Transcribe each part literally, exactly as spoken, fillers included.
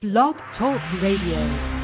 Blog Talk Radio.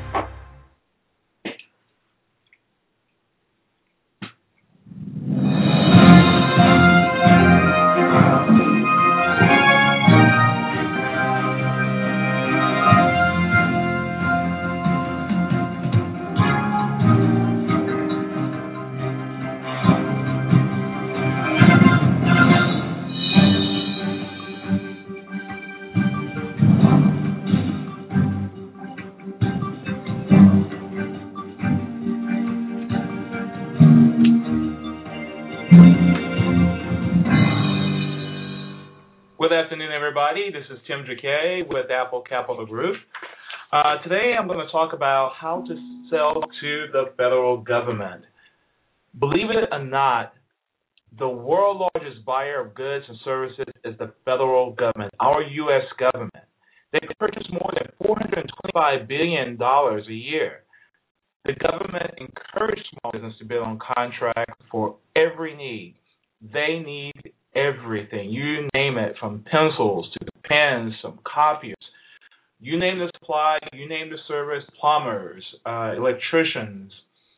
Good afternoon, everybody. This is Tim Jacquet with Apple Capital Group. Uh, today I'm going to talk about how to sell to the federal government. Believe it or not, the world's largest buyer of goods and services is the federal government, our U S government. They purchase more than four hundred twenty-five billion dollars a year. The government encourages small business to bid on contracts for every need. They need everything. You name it, from pencils to pens, some copiers. You name the supply, you name the service, plumbers, uh, electricians,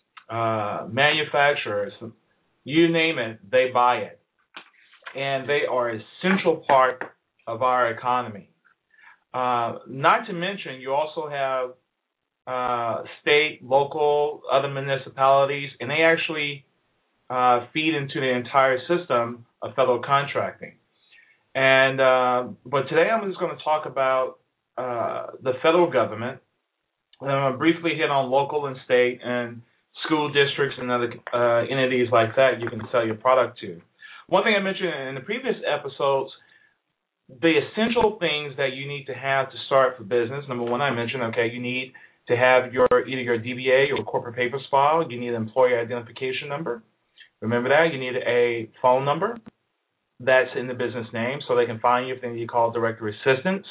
uh, manufacturers, you name it, they buy it. And they are a central part of our economy. Uh, not to mention, you also have uh, state, local, other municipalities, and they actually uh, feed into the entire system of federal contracting. And uh, but today I'm just going to talk about uh, the federal government. And I'm going to briefly hit on local and state and school districts and other uh, entities like that you can sell your product to. One thing I mentioned in the previous episodes, the essential things that you need to have to start for business. Number one, I mentioned, okay, you need to have your either your D B A or corporate papers filed. You need an employer identification number. Remember that. You need a phone number that's in the business name so they can find you if they need to call directory assistance.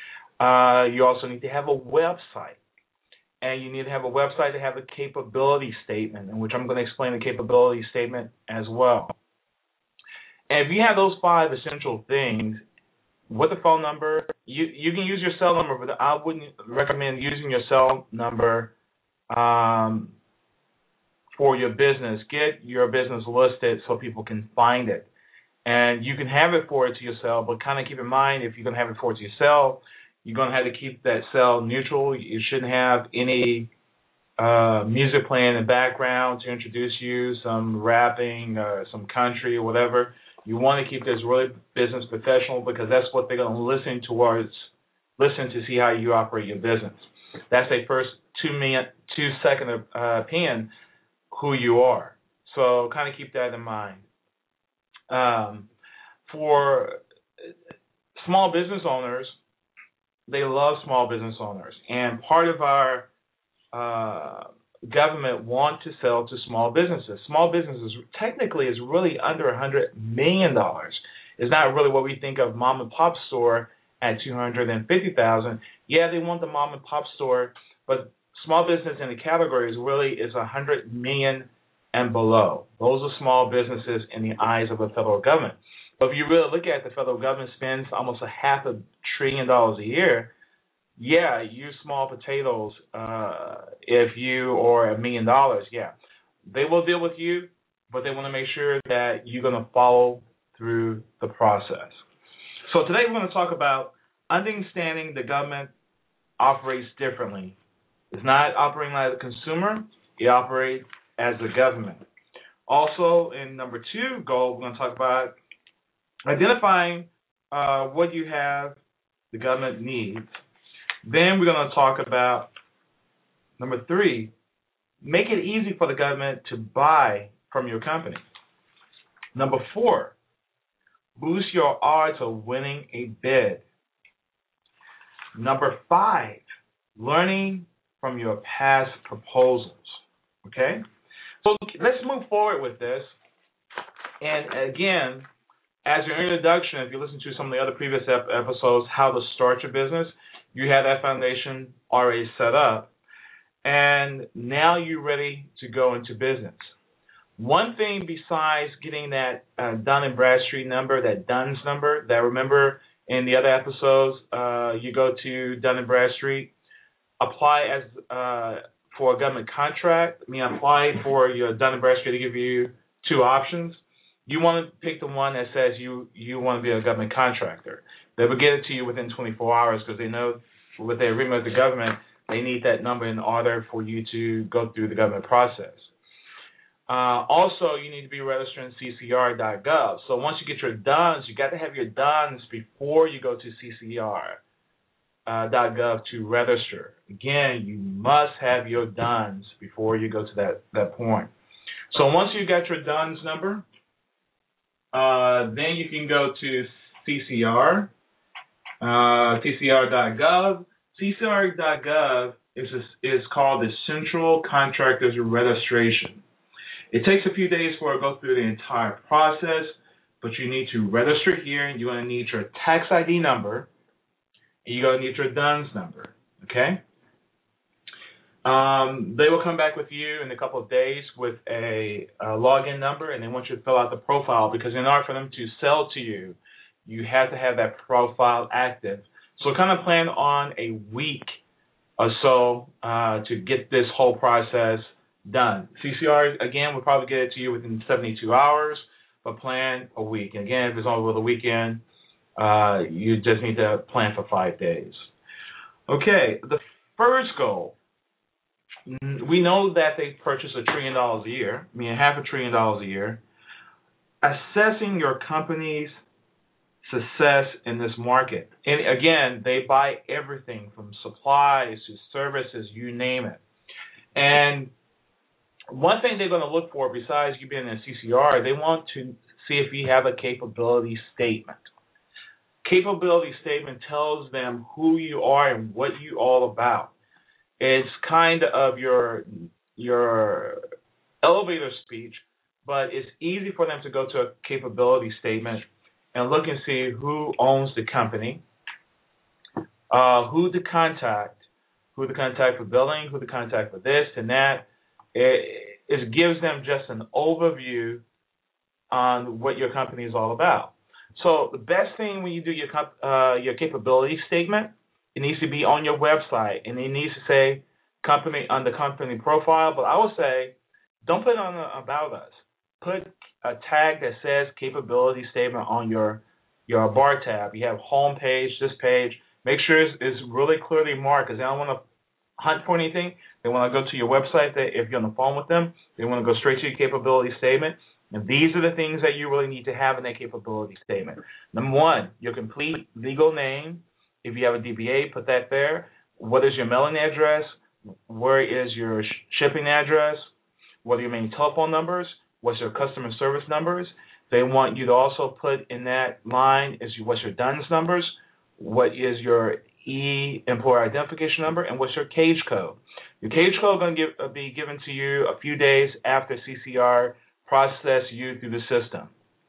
Uh, you also need to have a website. And you need to have a website to have a capability statement, in which I'm going to explain the capability statement as well. And if you have those five essential things, with the phone number, you, you can use your cell number, but I wouldn't recommend using your cell number um, for your business. Get your business listed so people can find it. And you can have it forwarded to yourself, but kind of keep in mind, if you're going to have it forwarded to yourself, you're going to have to keep that cell neutral. You shouldn't have any uh, music playing in the background to introduce you, some rapping, uh, some country or whatever. You want to keep this really business professional because that's what they're going to listen towards, listen to see how you operate your business. That's a first two minute, two second uh, opinion who you are. So kind of keep that in mind. Um, for small business owners, they love small business owners, and part of our uh, government want to sell to small businesses. Small businesses technically is really under one hundred million dollars. It's not really what we think of mom and pop store at two hundred fifty thousand dollars. Yeah, they want the mom and pop store, but small business in the categories really is one hundred million dollars and below. Those are small businesses in the eyes of the federal government. But if you really look at it, the federal government spends almost a half a trillion dollars a year. Yeah, you small potatoes, uh, if you are a million dollars, yeah. They will deal with you, but they want to make sure that you're going to follow through the process. So today we're going to talk about understanding the government operates differently. It's not operating like a consumer. It operates as the government. Also, in number two goal, we're going to talk about identifying uh, what you have the government needs. Then we're going to talk about number three, make it easy for the government to buy from your company. Number four, boost your odds of winning a bid. Number five, learning from your past proposals. Okay? So let's move forward with this. And again, as your introduction, if you listen to some of the other previous ep- episodes, how to start your business, you have that foundation already set up. And now you're ready to go into business. One thing besides getting that uh, Dun and Bradstreet number, that D U N S number, that remember In the other episodes, uh, you go to Dun and Bradstreet, apply as uh, for a government contract. I mean, apply for your Dun and Bradstreet to give you two options. You want to pick the one that says you, you want to be a government contractor. They will get it to you within twenty-four hours because they know with the agreement with the government, they need that number in order for you to go through the government process. Uh, also, you need to be registered in C C R dot gov. So once you get your D U Ns, you got to have your D U Ns before you go to C C R dot gov to register. Again, you must have your D U Ns before you go to that, that point. So once you got your D U Ns number, uh, then you can go to C C R, uh, C C R dot gov. C C R dot gov is, a, is called the Central Contractors Registration. It takes a few days for it to go through the entire process, but you need to register here, and you're going to need your tax I D number, and you're going to need your D U Ns number, okay? Um, they will come back with you in a couple of days with a, a login number, and they want you to fill out the profile, because in order for them to sell to you, you have to have that profile active. So kind of plan on a week or so uh, to get this whole process done. C C R, again, will probably get it to you within seventy-two hours, but plan a week. And again, if it's over the weekend, uh, you just need to plan for five days. Okay, the first goal, we know that they purchase a trillion dollars a year, I mean half a trillion dollars a year. Assessing your company's success in this market. And again, they buy everything from supplies to services, you name it. And one thing they're going to look for, besides you being in C C R, they want to see if you have a capability statement. Capability statement tells them who you are and what you're all about. It's kind of your your elevator speech, but it's easy for them to go to a capability statement and look and see who owns the company, uh, who to contact, who to contact for billing, who to contact for this and that. It, it gives them just an overview on what your company is all about. So the best thing when you do your uh, your capability statement, it needs to be on your website, and it needs to say company on the company profile. But I would say don't put it on the About Us. Put a tag that says capability statement on your your bar tab. You have home page, this page. Make sure it's, it's really clearly marked, because they don't want to hunt for anything. They want to go to your website. They, if you're on the phone with them, they want to go straight to your capability statement. And these are the things that you really need to have in that capability statement. Number one, your complete legal name. If you have a D B A, put that there. What is your mailing address? Where is your sh- shipping address? What are your main telephone numbers? What's your customer service numbers? They want you to also put in that line is what's your D U N S numbers, what is your e-employer identification number, and what's your cage code. Your cage code is going to give, be given to you a few days after C C R process you through the system.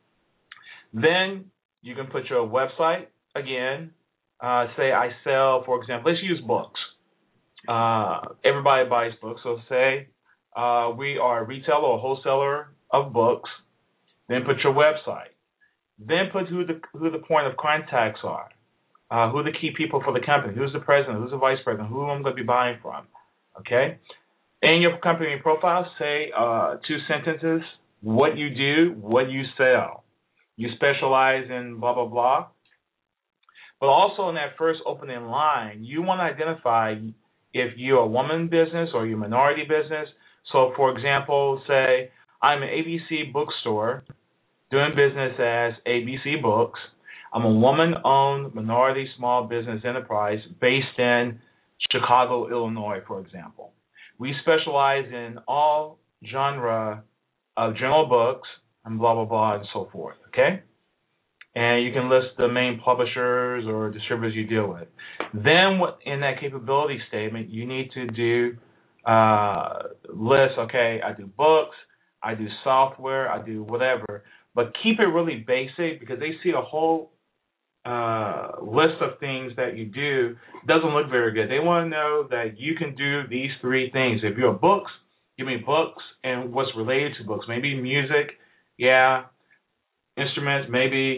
Then you can put your website again. Uh, say I sell, for example, let's use books. Uh, everybody buys books, so say uh, we are a retailer or wholesaler of books. Then put your website. Then put who the who the point of contacts are, uh, who the key people for the company, who's the president, who's the vice president, who I'm going to be buying from. Okay. In your company profile, say uh, two sentences: what you do, what you sell. You specialize in blah blah blah. But also in that first opening line, you want to identify if you're a woman business or you're a minority business. So, for example, say I'm an A B C bookstore doing business as A B C Books. I'm a woman-owned minority small business enterprise based in Chicago, Illinois, for example. We specialize in all genre of general books and blah, blah, blah, and so forth, okay? And you can list the main publishers or distributors you deal with. Then what, in that capability statement, you need to do uh, list, okay, I do books, I do software, I do whatever, but keep it really basic, because they see a whole uh, list of things that you do doesn't look very good. They want to know that you can do these three things. If you're books, give me books and what's related to books. Maybe music, yeah, instruments, maybe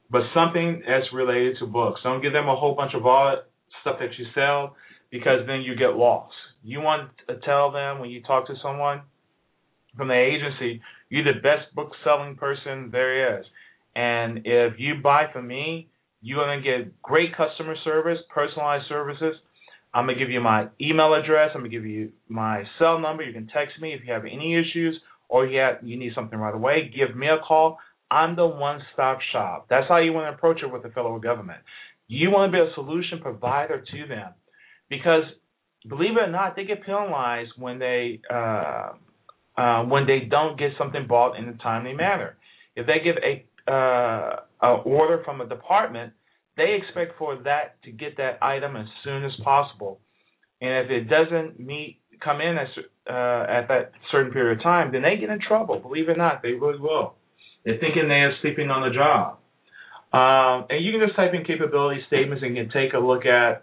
but something that's related to books. Don't give them a whole bunch of all stuff that you sell, because then you get lost. You want to tell them when you talk to someone from the agency, you're the best book-selling person there is. And if you buy from me, you're going to get great customer service, personalized services. I'm going to give you my email address. I'm going to give you my cell number. You can text me if you have any issues or you, have, you need something right away. Give me a call. I'm the one-stop shop. That's how you want to approach it with the federal government. You want to be a solution provider to them, because believe it or not, they get penalized when they uh, uh, when they don't get something bought in a timely manner. If they give a uh, an order from a department, they expect for that to get that item as soon as possible. And if it doesn't meet, come in as, uh, at that certain period of time, then they get in trouble. Believe it or not, they really will. They're thinking they are sleeping on the job. Um, and you can just type in capability statements and you can take a look at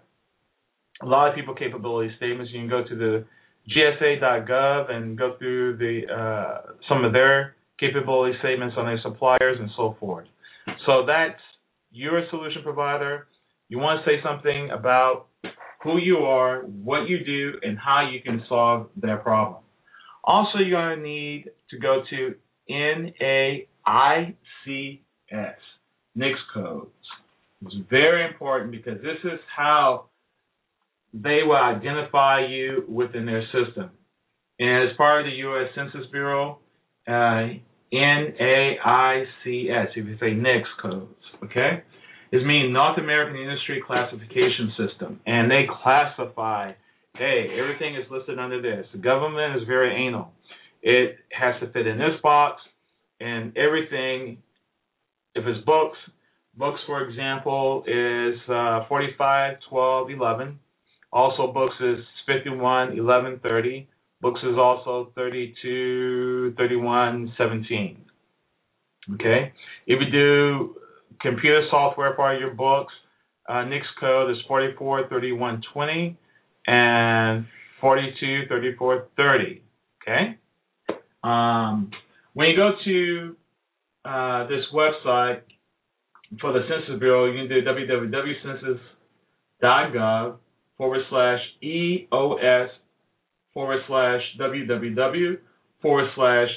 a lot of people capability statements. You can go to the G S A dot gov and go through the uh, some of their capability statements on their suppliers and so forth. So that's your solution provider. You want to say something about who you are, what you do, and how you can solve their problem. Also, you're going to need to go to N A I C S, N A I C S codes. It's very important because this is how they will identify you within their system. And as part of the U S Census Bureau, uh, N A I C S, if you say N A I C S codes, okay? This means North American Industry Classification System. And they classify, hey, everything is listed under this. The government is very anal. It has to fit in this box, and everything, if it's books, books, for example, is uh, forty-five, twelve, eleven. Also, books is fifty-one, eleven, thirty. Books is also thirty-two, thirty-one, seventeen. Okay? If you do computer software part of your books, uh, N A I C S code is forty-four, thirty-one, twenty and forty-two, thirty-four, thirty. Okay? Um, when you go to uh, this website for the Census Bureau, you can do www.census dot gov forward slash EOS forward slash www forward slash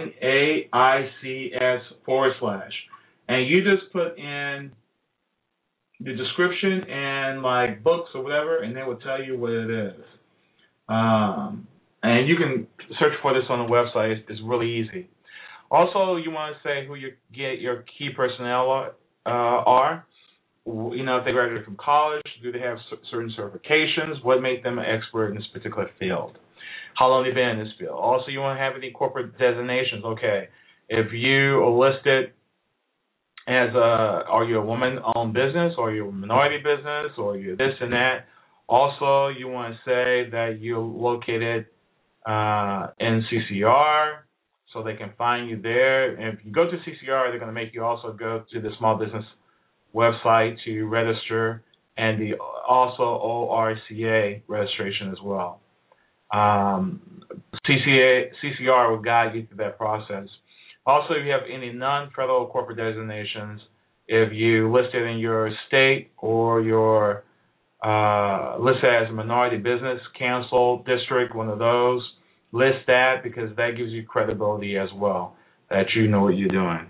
NAICS forward slash. And you just put in the description and like books or whatever, and they will tell you what it is. Um, and you can search for this on the website. It's, it's really easy. Also, you want to say who you get your key personnel are. Uh, are. You know, if they graduated from college, do they have certain certifications? What made them an expert in this particular field? How long have they been in this field? Also, you want to have any corporate designations. Okay, if you are listed as a, are you a woman-owned business, or are you a minority business, or you're this and that? Also, you want to say that you're located uh, in C C R, so they can find you there. And if you go to C C R, they're going to make you also go to the small business website to register, and the also O R C A registration as well. Um, C C A, C C R will guide you through that process. Also, if you have any non-federal corporate designations, if you listed in your state or your uh, listed as a minority business, council, district, one of those, list that, because that gives you credibility as well, that you know what you're doing.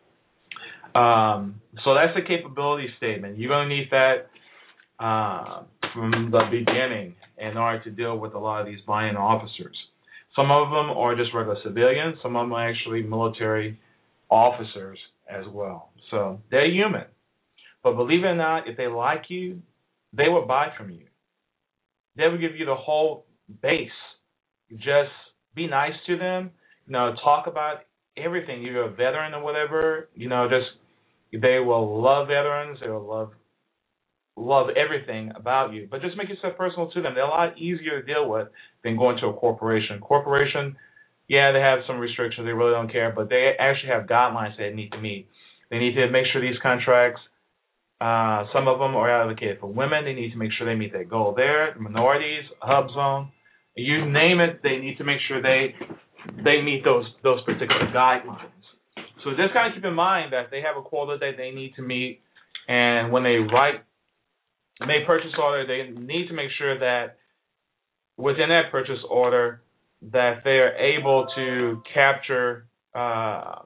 Um, so that's the capability statement. You're going to need that uh, from the beginning in order to deal with a lot of these buy-in officers. Some of them are just regular civilians. Some of them are actually military officers as well. So they're human. But believe it or not, if they like you, they will buy from you. They will give you the whole base. Just be nice to them. You know, talk about everything. You're a veteran or whatever. You know, just they will love veterans. They will love love everything about you. But just make yourself personal to them. They're a lot easier to deal with than going to a corporation. Corporation, yeah, they have some restrictions. They really don't care. But they actually have guidelines they need to meet. They need to make sure these contracts, uh, some of them are allocated for women. They need to make sure they meet that goal there. The minorities, hub zone, you name it, they need to make sure they they meet those those particular guidelines. So just kind of keep in mind that they have a quota that they need to meet, and when they write, make purchase order, they need to make sure that within that purchase order that they are able to capture uh,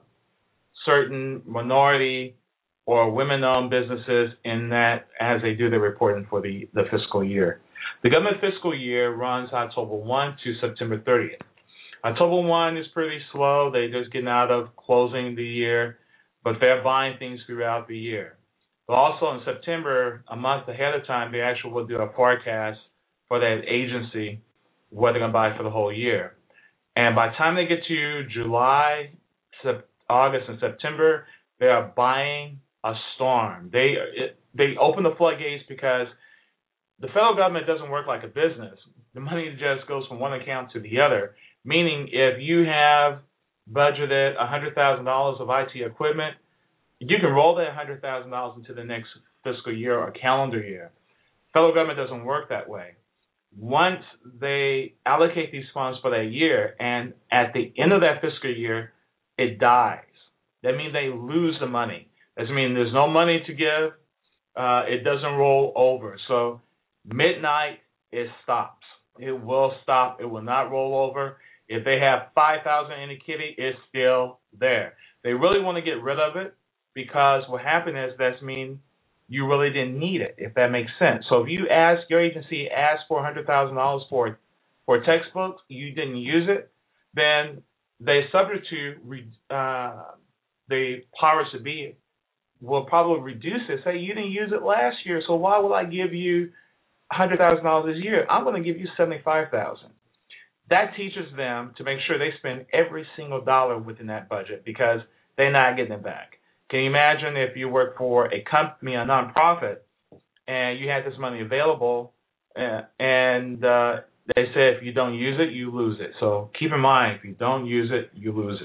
certain minority or women-owned businesses in that as they do their reporting for the, the fiscal year. The government fiscal year runs October first to September thirtieth. October first is pretty slow. They're just getting out of closing the year, but they're buying things throughout the year. But also in September, a month ahead of time, they actually will do a forecast for that agency, what they're going to buy for the whole year. And by the time they get to July, August, and September, they are buying a storm. They it, they open the floodgates because the federal government doesn't work like a business. The money just goes from one account to the other, meaning if you have budgeted one hundred thousand dollars of I T equipment, you can roll that one hundred thousand dollars into the next fiscal year or calendar year. Federal government doesn't work that way. Once they allocate these funds for that year, and at the end of that fiscal year, it dies. That means they lose the money. That means there's no money to give. Uh, it doesn't roll over. So midnight, it stops. It will stop. It will not roll over. If they have five thousand dollars in the kitty, it's still there. They really want to get rid of it because what happened is that means you really didn't need it, if that makes sense. So if you ask, your agency asked for one hundred thousand dollars for for textbooks, you didn't use it, then they subject to uh, the powers to be will probably reduce it. Say you didn't use it last year, so why would I give you one hundred thousand dollars this year? I'm going to give you seventy-five thousand dollars. That teaches them to make sure they spend every single dollar within that budget because they're not getting it back. Can you imagine if you work for a company, a nonprofit, and you had this money available, uh, and uh, they say if you don't use it, you lose it. So keep in mind, if you don't use it, you lose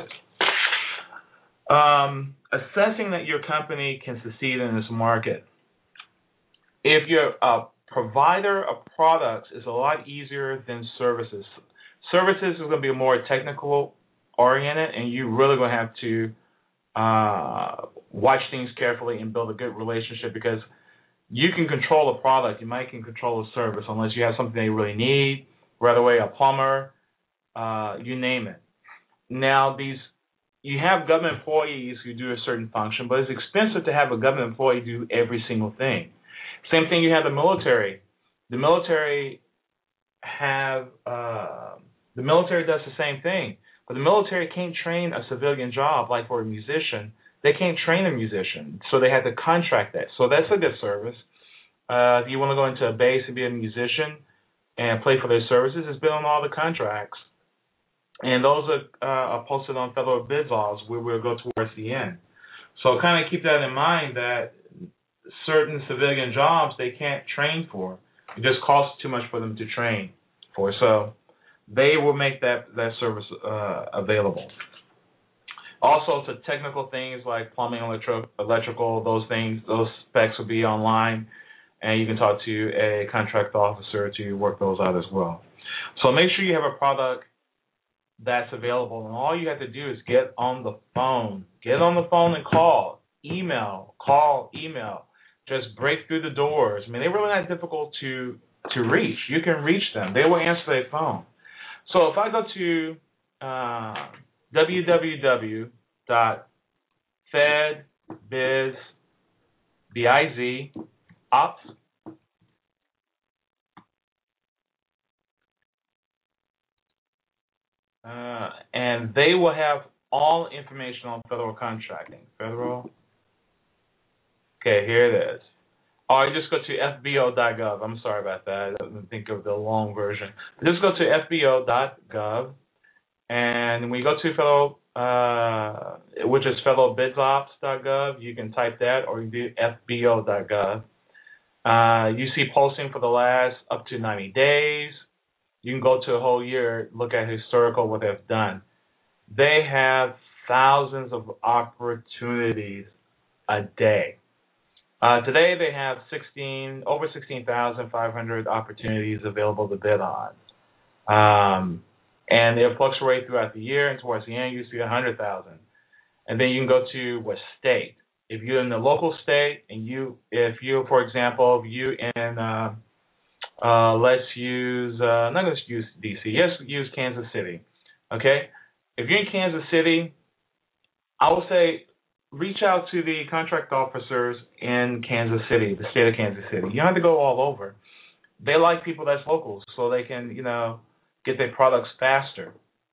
it. Um, assessing that your company can succeed in this market. If you're a provider of products, it's a lot easier than services. Services is going to be more technical oriented, and you're really going to have to uh, watch things carefully and build a good relationship because you can control a product, you might can control a service unless you have something they really need, right away a plumber, uh, you name it. Now these, you have government employees who do a certain function, but it's expensive to have a government employee do every single thing. Same thing, you have the military. The military have uh, the military does the same thing. But the military can't train a civilian job like for a musician. They can't train a musician, so they have to contract that. So that's a good service. Uh, if you want to go into a base and be a musician and play for their services, it's been on all the contracts. And those are, uh, are posted on federal bid laws where we'll go towards the end. So kind of keep that in mind that certain civilian jobs they can't train for. It just costs too much for them to train for. So they will make that, that service uh, available. Also, to technical things like plumbing, electro, electrical, those things, those specs will be online, and you can talk to a contract officer to work those out as well. So make sure you have a product that's available, and all you have to do is get on the phone. Get on the phone and call, email, call, email. Just break through the doors. I mean, they're really not difficult to to reach. You can reach them. They will answer their phone. So if I go to uh, w w w dot fedbiz ops uh, and they will have all information on federal contracting. Federal. Okay, here it is. Or you just go to f b o dot gov. I'm sorry about that. I didn't think of the long version. Just go to f b o dot gov, and when you go to federal, uh, which is federal bids ops dot gov, you can type that, or you can do f b o dot gov. Uh, you see posting for the last up to ninety days. You can go to a whole year, look at historical, what they've done. They have thousands of opportunities a day. Uh, today they have sixteen over sixteen thousand five hundred opportunities available to bid on, um, and they'll fluctuate throughout the year. And towards the end, you see one hundred thousand. and then you can go to what state. If you're in the local state, and you, if you, for example, if you in, uh, uh, let's use, uh, not let's use D C. Let's use Kansas City. Okay, if you're in Kansas City, I would say reach out to the contract officers in Kansas City, the state of Kansas City. You don't have to go all over. They like people that's local, so they can, you know, get their products faster.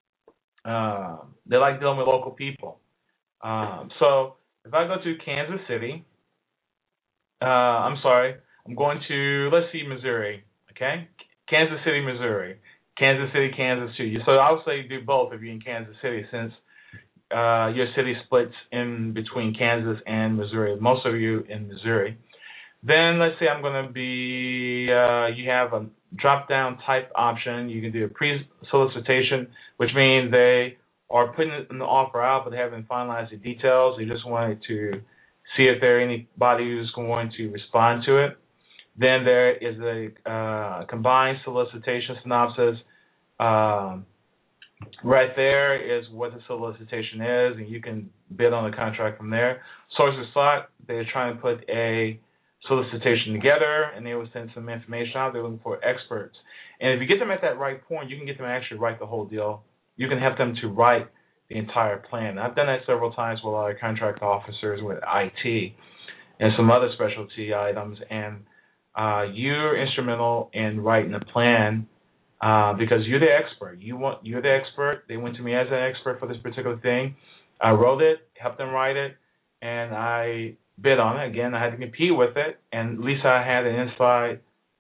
Um, they like dealing with local people. Um, so if I go to Kansas City, uh, I'm sorry, I'm going to, let's see, Missouri, okay? Kansas City, Missouri. Kansas City, Kansas City. So I would say do both if you're in Kansas City, since uh, your city splits in between Kansas and Missouri. Most of you in Missouri. Then let's say I'm going to be, uh, you have a drop-down type option. You can do a pre-solicitation, which means they are putting an offer out, but they haven't finalized the details. They just wanted to see if there anybody who's going to respond to it. Then there is a uh, combined solicitation synopsis. Um, right there is what the solicitation is, and you can bid on the contract from there. Source of slot, they're trying to put a solicitation together, and they will send some information out. They're looking for experts. And if you get them at that right point, you can get them to actually write the whole deal. You can have them to write the entire plan. I've done that several times with a lot of contract officers with I T and some other specialty items, and uh, you're instrumental in writing the plan uh, because you're the expert. You want, you're the expert. They went to me as an expert for this particular thing. I wrote it, helped them write it, and I bid on it. Again, I had to compete with it, and at least I had an inside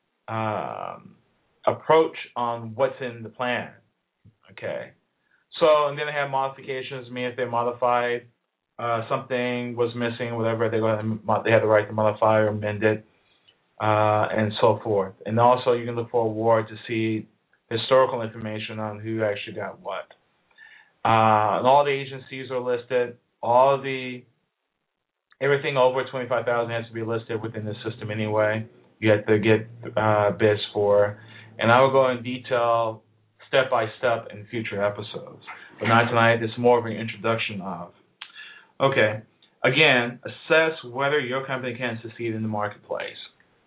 um, approach on what's in the plan. Okay. So, and then they have modifications. I mean, if they modified, uh, something was missing, whatever, they go ahead and they have the right to modify or amend it, uh, and so forth. And also, you can look for award to see historical information on who actually got what. Uh, and all the agencies are listed. All the Everything over twenty-five thousand dollars has to be listed within the system anyway. You have to get uh, bids for. And I will go in detail step by step in future episodes. But not tonight. It's more of an introduction of. Okay. Again, assess whether your company can succeed in the marketplace.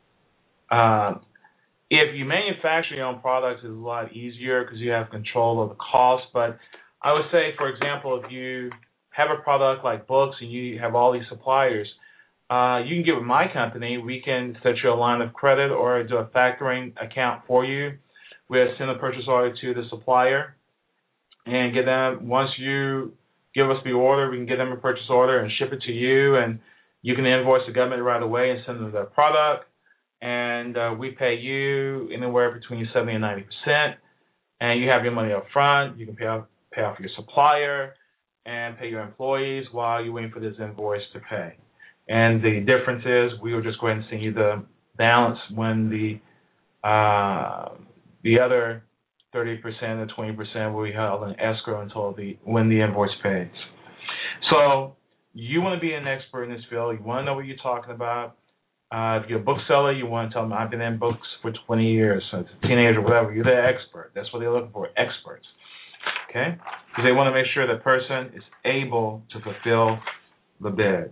Uh, if you manufacture your own products, it's a lot easier because you have control of the cost. But I would say, for example, if you have a product like books and you have all these suppliers, uh, you can get with my company. We can set you a line of credit or do a factoring account for you. We'll send a purchase order to the supplier and get them, once you give us the order, we can get them a purchase order and ship it to you, and you can invoice the government right away and send them the product, and uh, we pay you anywhere between seventy and ninety percent, and you have your money up front. You can pay off, pay off your supplier and pay your employees while you're waiting for this invoice to pay. And the difference is we will just go ahead and send you the balance when the uh, the other thirty percent or twenty percent will be held in escrow until the when the invoice pays. So you want to be an expert in this field. You want to know what you're talking about. Uh, if you're a bookseller, you want to tell them, I've been in books for twenty years, so it's a teenager, whatever. You're the expert. That's what they're looking for, experts. Okay? Because they want to make sure the person is able to fulfill the bid.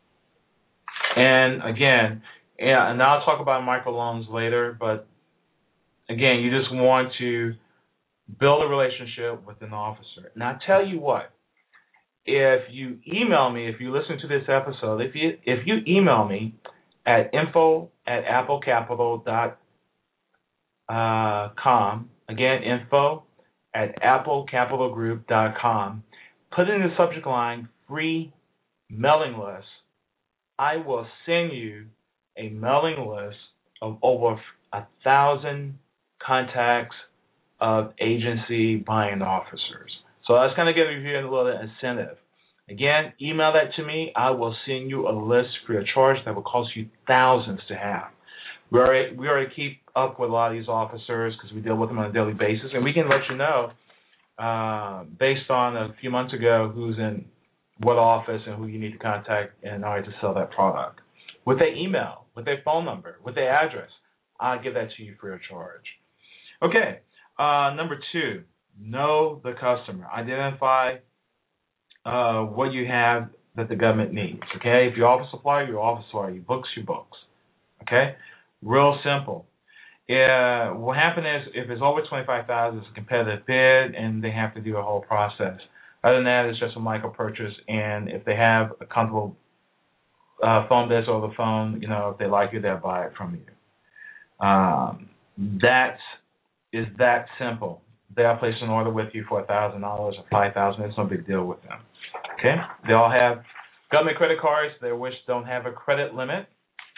And again, yeah, and I'll talk about microloans later, but again, you just want to build a relationship with an officer. Now, I tell you what, if you email me, if you listen to this episode, if you if you email me at info at applecapital dot com, again, info at applecapitalgroup dot com, put in the subject line, free mailing list. I will send you a mailing list of over a thousand contacts of agency buying officers. So that's going to give you a little incentive. Again, email that to me. I will send you a list free of charge that will cost you thousands to have. We already, we already keep up with a lot of these officers because we deal with them on a daily basis, and we can let you know uh, based on a few months ago who's in what office and who you need to contact in order to sell that product. With their email, with their phone number, with their address, I'll give that to you free of charge. Okay, uh, number two, know the customer. Identify uh, what you have that the government needs. Okay, if you offer supply, you offer supply. You books, you books. Okay, real simple. Yeah, what happened is if it's over twenty-five thousand, it's a competitive bid, and they have to do a whole process. Other than that, it's just a micro purchase, and if they have a comfortable uh, phone bids over the phone, you know, if they like you, they'll buy it from you. Um, that is that simple. They'll place an order with you for a thousand dollars or five thousand. It's no big deal with them. Okay, they all have government credit cards. They which don't have a credit limit.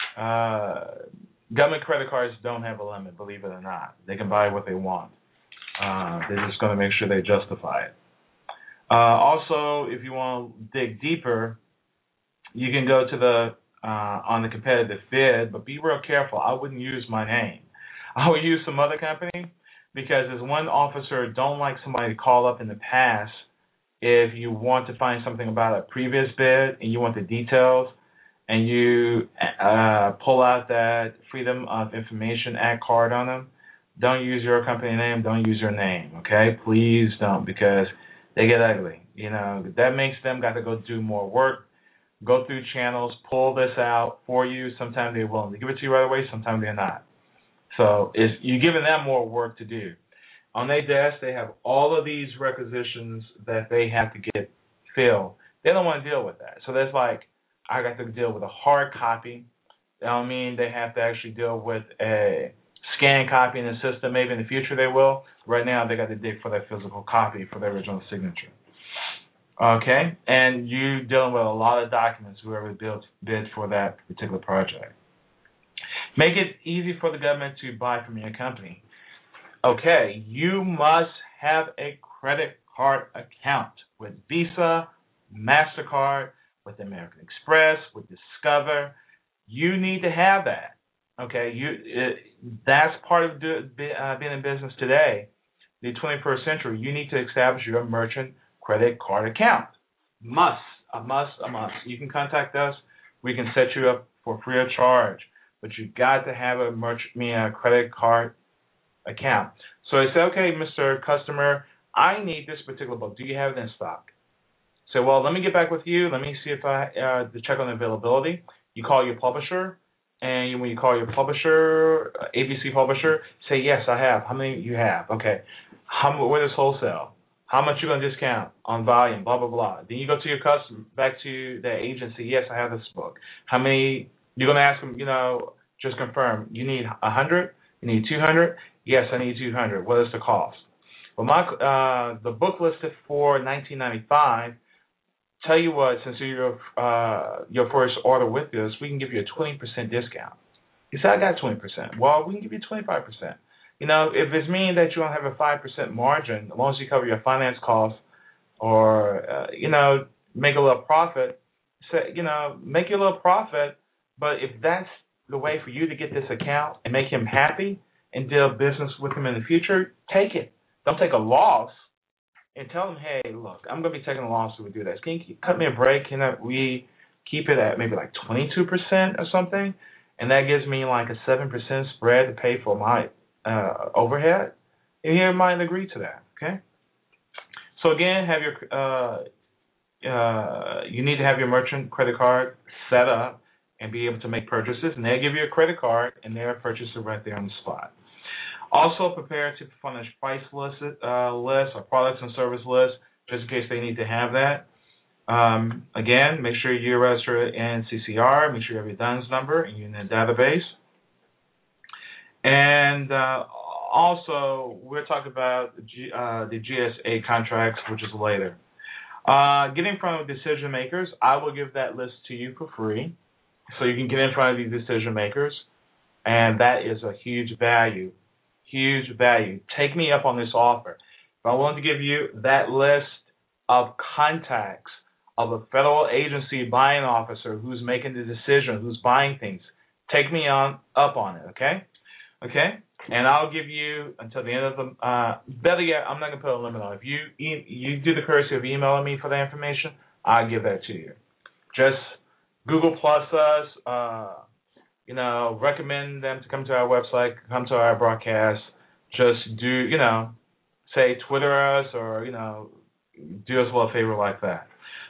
Uh, Government credit cards don't have a limit, believe it or not. They can buy what they want. Uh, they're just going to make sure they justify it. Uh, also, if you want to dig deeper, you can go to the uh, on the competitive bid, but be real careful. I wouldn't use my name. I would use some other company because as one officer, don't like somebody to call up in the past if you want to find something about a previous bid and you want the details. And you uh, pull out that Freedom of Information Act card on them, don't use your company name, don't use your name, okay? Please don't, because they get ugly. You know, that makes them got to go do more work, go through channels, pull this out for you. Sometimes they're willing to give it to you right away, sometimes they're not. So it's, you're giving them more work to do. On their desk, they have all of these requisitions that they have to get filled. They don't want to deal with that. So that's like, I got to deal with a hard copy. That don't mean they have to actually deal with a scanned copy in the system. Maybe in the future they will. Right now they got to dig for that physical copy for their original signature. Okay? And you dealing with a lot of documents, whoever built, bid for that particular project. Make it easy for the government to buy from your company. Okay, you must have a credit card account with Visa, MasterCard, with American Express, with Discover. You need to have that. Okay, you it, that's part of do, uh, being in business today, the twenty-first century. You need to establish your merchant credit card account. Must, a must, a must. You can contact us. We can set you up for free of charge, but you got to have a merchant, me a credit card account. So I say, okay, Mister Customer, I need this particular book. Do you have it in stock? So, well, let me get back with you. Let me see if I uh, to check on the availability. You call your publisher, and when you call your publisher, uh, A B C publisher, say yes, I have. How many you have? Okay. How what is wholesale? How much you gonna discount on volume? Blah blah blah. Then you go to your customer, back to the agency. Yes, I have this book. How many? You're gonna ask them. You know, just confirm. You need a hundred. You need two hundred. Yes, I need two hundred. What is the cost? Well, my uh, the book listed for nineteen ninety-five. Tell you what, since you're uh, your first order with us, we can give you a twenty percent discount. You say, I got twenty percent. Well, we can give you twenty-five percent. You know, if it's mean that you don't have a five percent margin, as long as you cover your finance costs or, uh, you know, make a little profit, say, you know, make you a little profit. But if that's the way for you to get this account and make him happy and deal business with him in the future, take it. Don't take a loss. And tell them, hey, look, I'm going to be taking a loss if we do this. Can you cut me a break? Can we keep it at maybe like twenty-two percent or something? And that gives me like a seven percent spread to pay for my uh, overhead. And he might agree to that, okay? So again, have your uh, uh, you need to have your merchant credit card set up and be able to make purchases. And they'll give you a credit card, and they'll purchase it right there on the spot. Also, prepare to furnish price list, uh, list or products and service list, just in case they need to have that. Um, again, make sure you're registered in C C R. Make sure you have your D U N S number and you're in the database. And uh, also, we're talking about G, uh, the G S A contracts, which is later. Uh, get in front of decision makers. I will give that list to you for free, so you can get in front of these decision makers, and that is a huge value. Huge value. Take me up on this offer. If I want to give you that list of contacts of a federal agency buying officer who's making the decision, who's buying things, take me on up on it, okay? Okay? And I'll give you until the end of the, uh, better yet, I'm not going to put a limit on it. If you, e- you do the courtesy of emailing me for the information, I'll give that to you. Just Google Plus us, uh, you know, recommend them to come to our website, come to our broadcast. Just do, you know, say Twitter us or, you know, do us a little favor like that.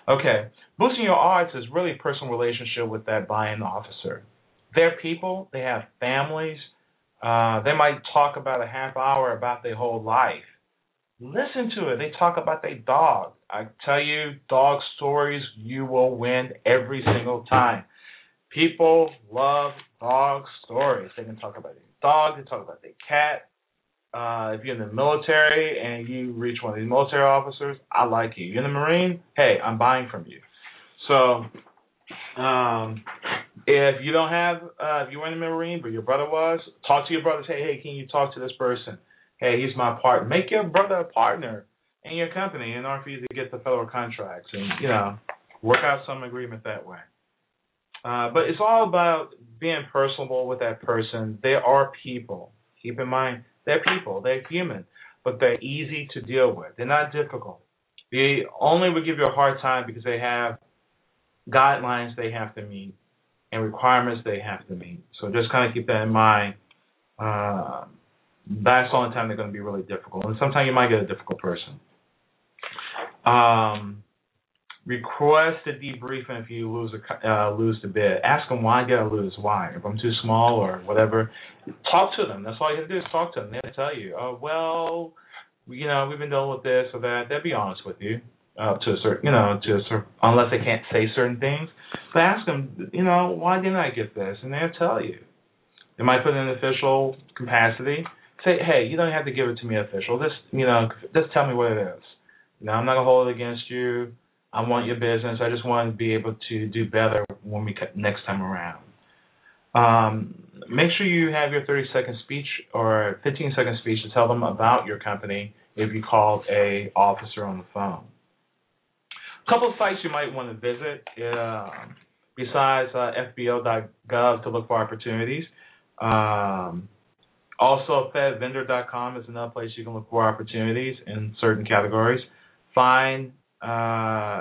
Okay, boosting your odds is really a personal relationship with that buying officer. They're people, they have families, uh, they might talk about a half hour about their whole life. Listen to it. They talk about their dog. I tell you, dog stories, you will win every single time. People love dog stories. They can talk about their dog, they talk about their cat. Uh, if you're in the military and you reach one of these military officers, I like you. You're in the Marine, hey, I'm buying from you. So um, if you don't have, uh, if you were in the Marine, but your brother was, talk to your brother. Say, hey, can you talk to this person? Hey, he's my partner. Make your brother a partner in your company in order for you to get the federal contracts and, you know, work out some agreement that way. Uh, but it's all about being personable with that person. They are people. Keep in mind, they're people. They're human, but they're easy to deal with. They're not difficult. They only would give you a hard time because they have guidelines they have to meet and requirements they have to meet. So just kind of keep that in mind. Uh, that's the only time they're going to be really difficult. And sometimes you might get a difficult person. Um, request a debriefing if you lose a uh, lose the bid. Ask them, why did I lose? Why? If I'm too small or whatever, talk to them. That's all you have to do is talk to them. They'll tell you, oh, well, you know, we've been dealing with this or that. They'll be honest with you uh, to a certain, you know, to a certain, unless they can't say certain things. But ask them, you know, why didn't I get this? And they'll tell you. They might put it in an official capacity. Say, hey, you don't have to give it to me official. Just, you know, just tell me what it is. You know, I'm not gonna hold it against you. I want your business. I just want to be able to do better when we next time around. Um, make sure you have your thirty second speech or fifteen second speech to tell them about your company if you called a officer on the phone. A couple of sites you might want to visit uh, besides uh, F B O dot gov to look for opportunities. Um, also, Fed Vendor dot com is another place you can look for opportunities in certain categories. Find uh,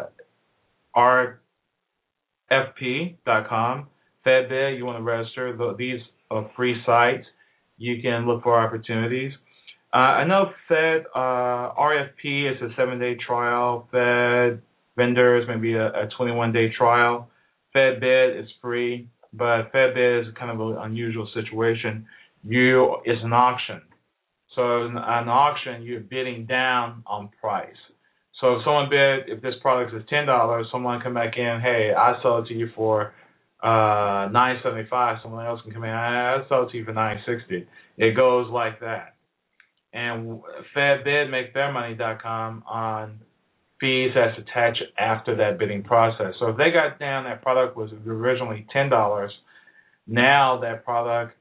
R F P dot com, FedBid, you want to register. These are free sites. You can look for opportunities. Uh, I know Fed, uh, R F P is a seven-day trial. Fed Vendors maybe a, a twenty-one day trial. FedBid is free, but FedBid is kind of an unusual situation. You It's an auction. So in an auction, you're bidding down on price. So if someone bid, if this product is ten dollars, someone come back in, hey, I sell it to you for uh, nine seventy-five. Someone else can come in, I sell it to you for nine sixty. It goes like that. And FedBid, make their money dot com on fees that's attached after that bidding process. So if they got down that product was originally ten dollars, now that product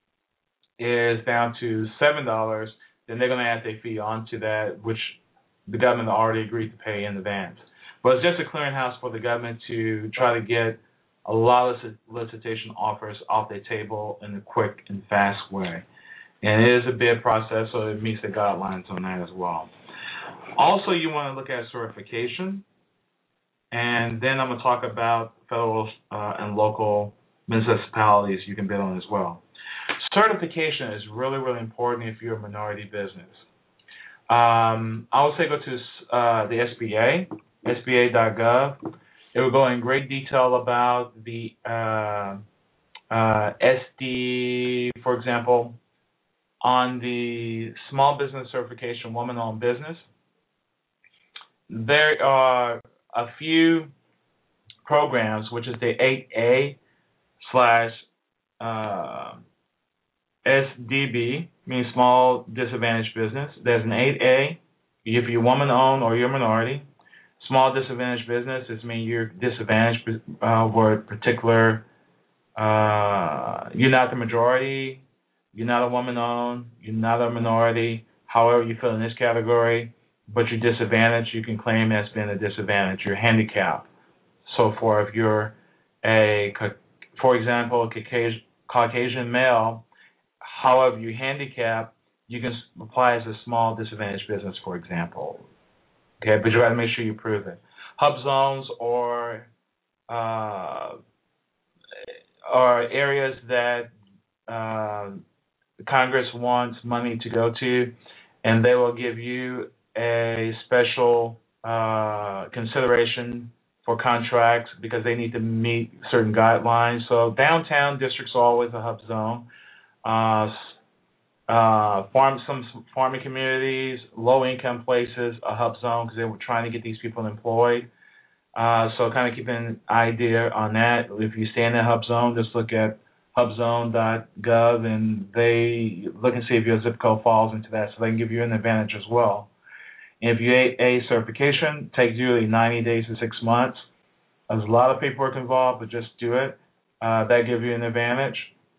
is down to seven dollars, then they're going to add their fee onto that, which the government already agreed to pay in advance. But it's just a clearinghouse for the government to try to get a lot of solicitation offers off their table in a quick and fast way. And it is a bid process, so it meets the guidelines on that as well. Also, you want to look at certification. And then I'm going to talk about federal uh, and local municipalities you can bid on as well. Certification is really, really important if you're a minority business. Um, I would say go to uh, the S B A, S B A dot gov. It will go in great detail about the uh, uh, S D, for example, on the small business certification, woman-owned business. There are a few programs, which is the eight A slash uh, S D B, means small disadvantaged business. There's an eight A, if you're woman-owned or you're a minority. Small disadvantaged business, it means you're disadvantaged uh, for a particular, uh, you're not the majority, you're not a woman-owned, you're not a minority, however you feel in this category, but you're disadvantaged, you can claim as being a disadvantage. You're handicapped. So for if you're a, for example, a Caucasian, Caucasian male, however you're handicapped, you can apply as a small disadvantaged business, for example. Okay, but you got to make sure you prove it. Hub zones or uh, are areas that uh, Congress wants money to go to, and they will give you a special uh, consideration for contracts because they need to meet certain guidelines. So downtown districts are always a hub zone. Uh, uh, farm, some farming communities, low-income places, a hub zone because they were trying to get these people employed. Uh, so kind of keep an idea on that. If you stay in the hub zone, just look at hub zone dot gov and they look and see if your zip code falls into that, so they can give you an advantage as well. And if you A A certification, takes usually ninety days to six months. There's a lot of paperwork involved, but just do it. Uh, that gives you an advantage.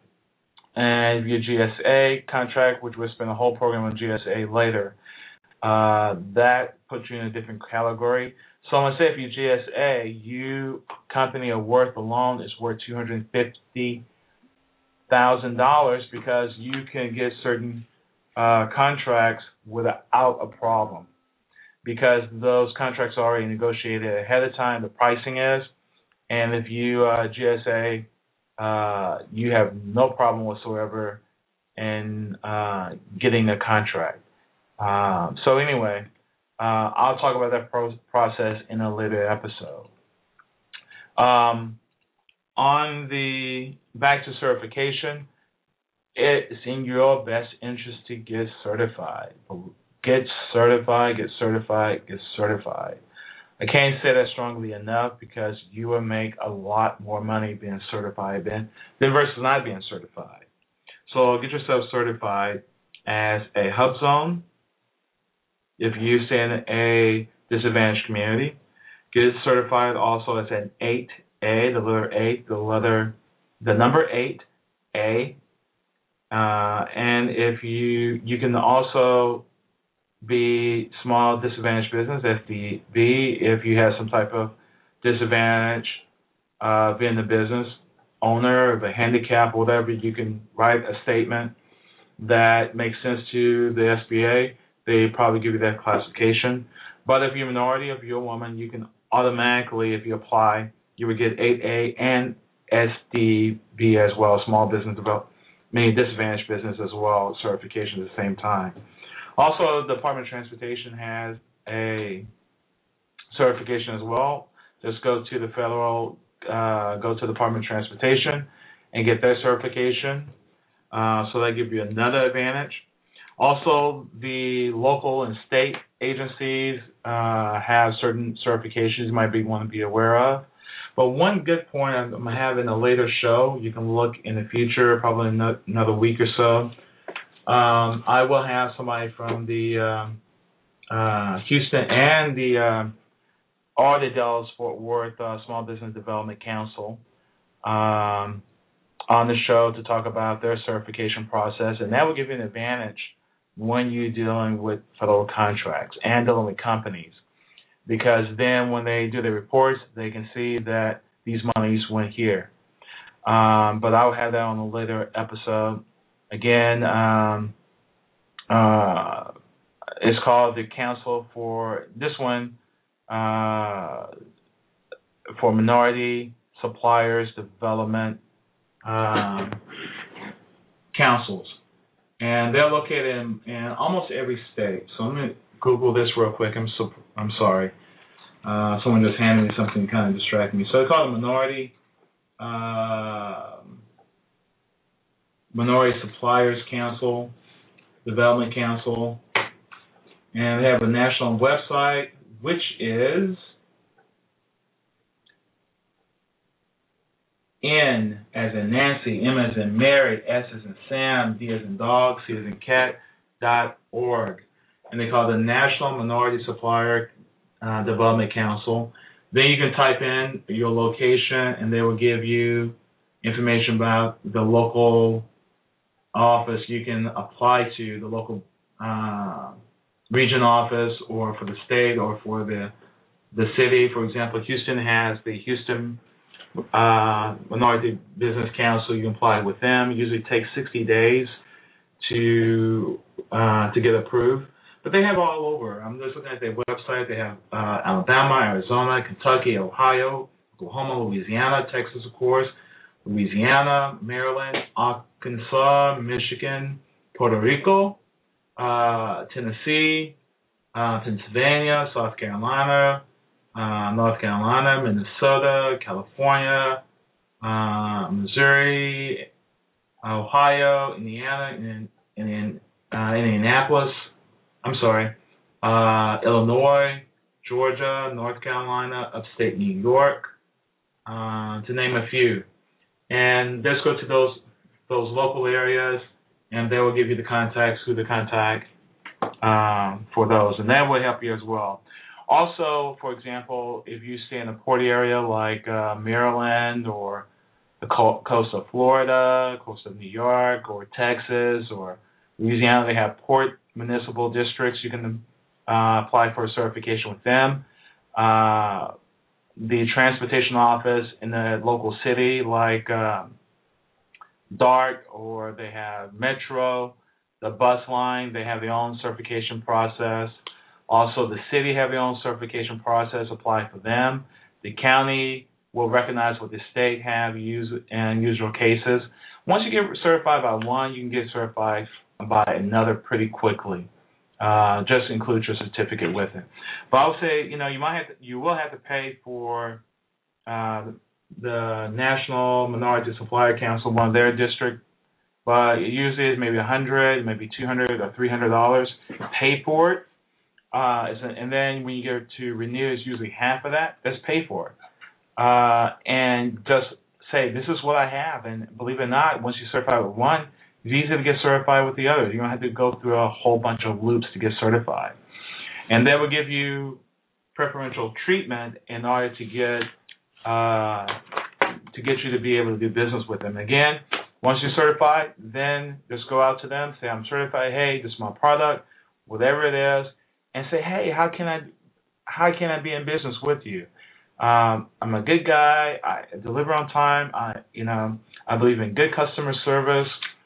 And if you're G S A contract, which we'll spend a whole program on G S A later, uh, that puts you in a different category. So I'm going to say if you're G S A, you company of worth alone is worth two hundred fifty thousand dollars because you can get certain uh, contracts without a problem because those contracts are already negotiated ahead of time, the pricing is, and if you uh, G S A, uh, you have no problem whatsoever in uh, getting a contract. Uh, so anyway, Uh, I'll talk about that pro- process in a later episode. Um, on the back to certification, it's in your best interest to get certified. Get certified, get certified, get certified. I can't say that strongly enough because you will make a lot more money being certified than, than versus not being certified. So get yourself certified as a hub zone. If you stay in a disadvantaged community, get it certified also as an eight A, the letter eight, the letter, the number eight A. Uh, and if you you can also be small disadvantaged business, S D B, if you have some type of disadvantage uh, being the business owner, the handicap, whatever, you can write a statement that makes sense to the S B A. They probably give you that classification. But if you're a minority, if you're a woman, you can automatically, if you apply, you would get eight A and S D B as well, small business development, meaning disadvantaged business as well, certification at the same time. Also, the Department of Transportation has a certification as well. Just go to the federal, uh, go to the Department of Transportation and get their certification. Uh, so that gives you another advantage. Also, the local and state agencies uh, have certain certifications you might be want to be aware of. But one good point I'm going to have in a later show, you can look in the future, probably in another week or so. Um, I will have somebody from the um, uh, Houston and the uh, or the Dallas Fort Worth uh, Small Business Development Council um, on the show to talk about their certification process, and that will give you an advantage when you're dealing with federal contracts and dealing with companies, because then when they do the reports, they can see that these monies went here. Um, but I'll have that on a later episode. Again, um, uh, it's called the Council for this one uh, for Minority Suppliers Development um, Councils. And they're located in, in almost every state. So let me Google this real quick. I'm so I'm sorry. Uh, someone just handed me something kind of distracted me. So they call it Minority uh, Minority Suppliers Council, Development Council, and they have a national website, which is N as in Nancy, M as in Mary, S as in Sam, D as in dog, C as in cat, dot org. And they call it the National Minority Supplier uh, Development Council. Then you can type in your location and they will give you information about the local office you can apply to, the local uh, region office or for the state or for the, the city. For example, Houston has the Houston Uh, Minority Business Council. You can apply with them. It usually takes sixty days to uh, to get approved. But they have all over. I'm just looking at their website. They have uh, Alabama, Arizona, Kentucky, Ohio, Oklahoma, Louisiana, Texas, of course, Louisiana, Maryland, Arkansas, Michigan, Puerto Rico, uh, Tennessee, uh, Pennsylvania, South Carolina, uh, North Carolina, Minnesota, California, uh, Missouri, Ohio, Indiana, and, and uh, Indianapolis. I'm sorry, uh, Illinois, Georgia, North Carolina, upstate New York, uh, to name a few. And just go to those those local areas, and they will give you the contacts, who to contact um, for those, and that will help you as well. Also, for example, if you stay in a port area like uh, Maryland or the coast of Florida, coast of New York, or Texas, or Louisiana, they have port municipal districts. You can uh, apply for a certification with them. Uh, the transportation office in the local city, like uh, DART, or they have Metro, the bus line, they have their own certification process. Also, the city have their own certification process. Apply for them. The county will recognize what the state have used in usual cases. Once you get certified by one, you can get certified by another pretty quickly. Uh, just include your certificate with it. But I would say, you know, you might have to, you will have to pay for uh, the National Minority Supplier Council, one of their district, but it usually is maybe a hundred, maybe two hundred or three hundred dollars. Pay for it, uh, and then when you get to renew, it's usually half of that. Just pay for it, uh, and just say, this is what I have. And believe it or not, once you certify with one, it's easy to get certified with the others. You don't have to go through a whole bunch of loops to get certified. And they will give you preferential treatment in order to get uh, to get you to be able to do business with them. Again, once you're certified, then just go out to them, say, I'm certified. Hey, this is my product, whatever it is, and say, hey, how can I how can I be in business with you? Um, I'm a good guy. I deliver on time. I you know I believe in good customer service.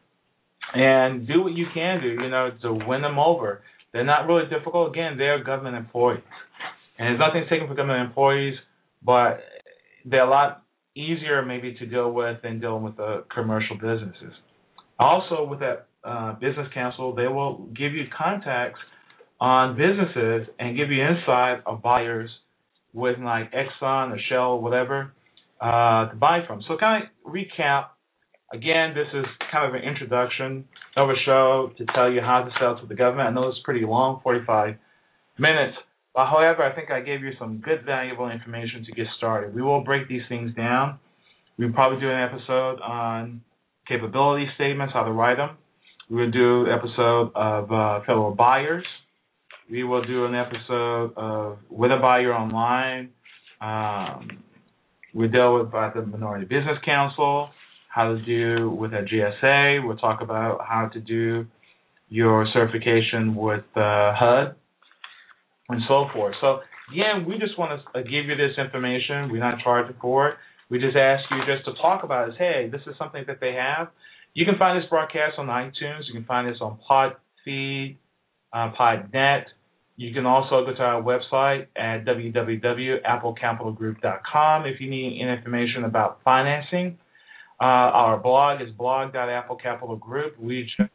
And do what you can do, you know, to win them over. They're not really difficult. Again, they're government employees. And there's nothing taken for government employees, but they're a lot easier maybe to deal with than dealing with the commercial businesses. Also, with that uh, business council, they will give you contacts on businesses and give you insight of buyers with like Exxon or Shell or whatever uh, to buy from. So kind of recap. Again, this is kind of an introduction of a show to tell you how to sell to the government. I know it's pretty long, forty-five minutes. But however, I think I gave you some good, valuable information to get started. We will break these things down. We'll probably do an episode on capability statements, how to write them. We will do an episode of uh, federal buyers. We will do an episode of with a buyer online. Um, we deal with uh, the Minority Business Council. How to do with a G S A. We'll talk about how to do your certification with uh, H U D and so forth. So, again, we just want to give you this information. We're not charging for it. We just ask you just to talk about it. Hey, this is something that they have. You can find this broadcast on iTunes. You can find this on Podfeed, uh, Podnet. You can also go to our website at w w w dot apple capital group dot com if you need any information about financing. Uh, our blog is blog dot apple capital group. We just,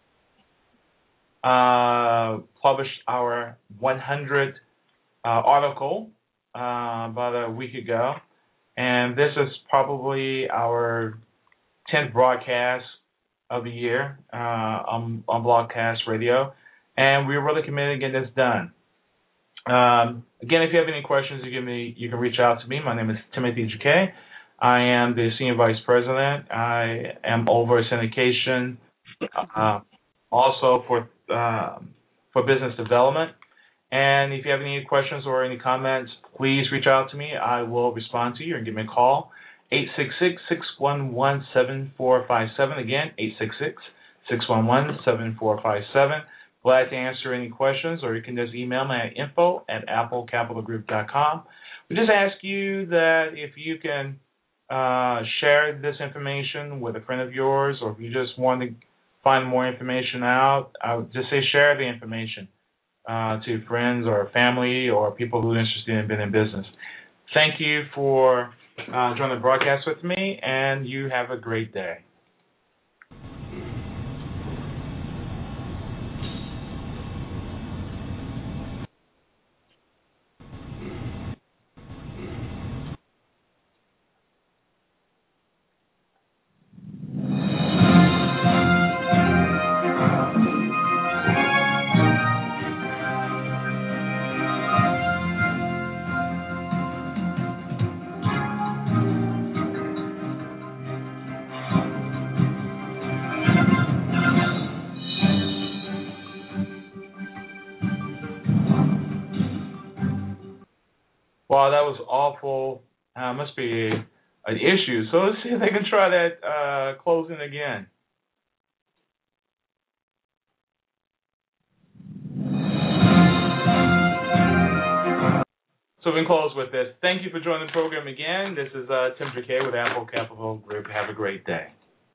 uh, published our one hundredth uh, article uh, about a week ago, and this is probably our tenth broadcast of the year uh, on, on Blogcast Radio, and we're really committed to getting this done. Um, again, if you have any questions, you give me, you can reach out to me. My name is Timothy Jacquet. I am the Senior Vice President. I am over syndication, uh, also for uh, for business development. And if you have any questions or any comments, please reach out to me. I will respond to you and give me a call. eight six six, six one one, seven four five seven. Again, eight six six, six one one, seven four five seven. Glad to answer any questions, or you can just email me at info at apple capital group dot com. We just ask you that if you can Uh, share this information with a friend of yours, or if you just want to find more information out, I would just say share the information uh, to friends or family or people who are interested in being in business. Thank you for uh, joining the broadcast with me, and you have a great day. Wow, that was awful. Uh, must be an issue. So let's see if they can try that uh, closing again. So we can close with this. Thank you for joining the program again. This is uh, Tim Jacquet with Apple Capital Group. Have a great day.